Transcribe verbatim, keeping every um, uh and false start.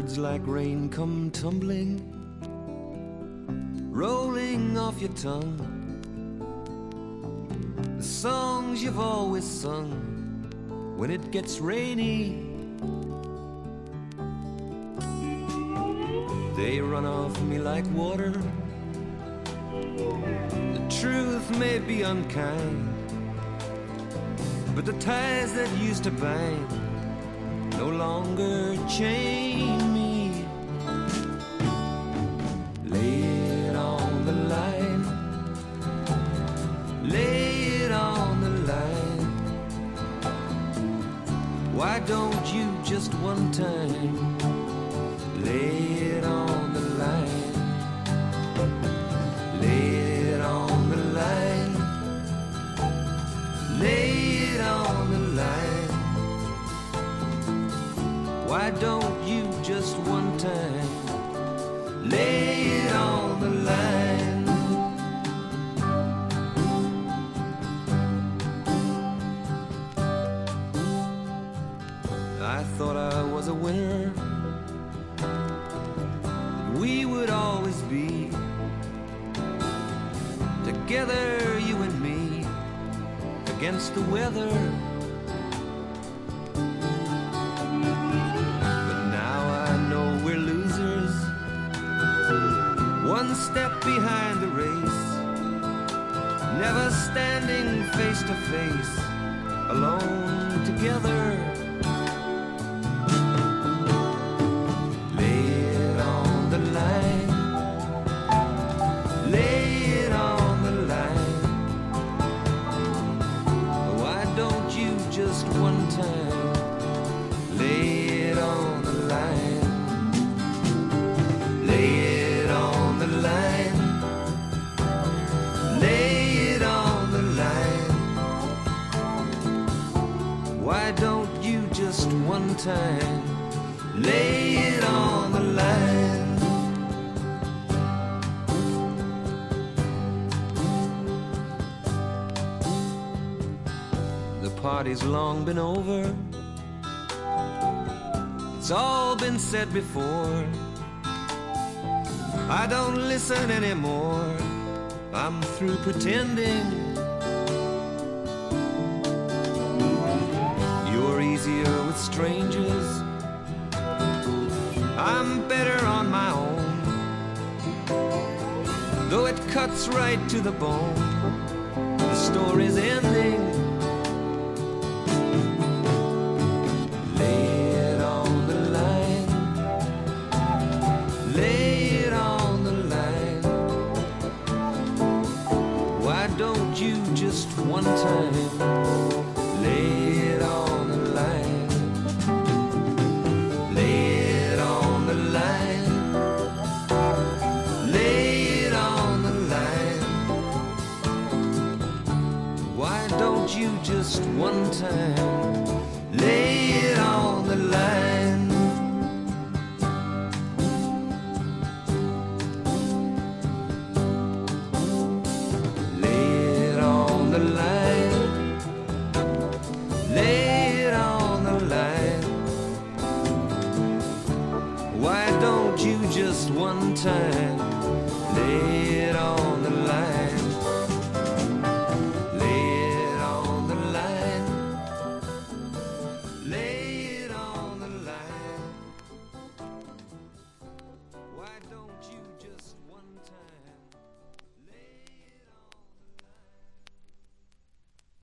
words like rain come tumbling, rolling off your tongue. The songs you've always sung when it gets rainy, they run off me like water. The truth may be unkind, but the ties that used to bind no longer chain me. Lay it on the line, lay it on the line. Why don't you just one time lay it on the line, lay it on the line, lay it on the line. Why don't you just one time lay it on the line? I thought I was a winner, we would always be together, you and me, against the weather. But now I know we're losers, one step behind the race, never standing face to face, alone together. Just one time, lay it on the line, lay it on the line, lay it on the line. Why don't you just one time lay it on the line? The party's long been over, it's all been said before. I don't listen anymore, I'm through pretending. You're easier with strangers, I'm better on my own. Though it cuts right to the bone, the story's ending. Don't you just one time lay it on the line, lay it on the line, lay it on the line. Why don't you just one time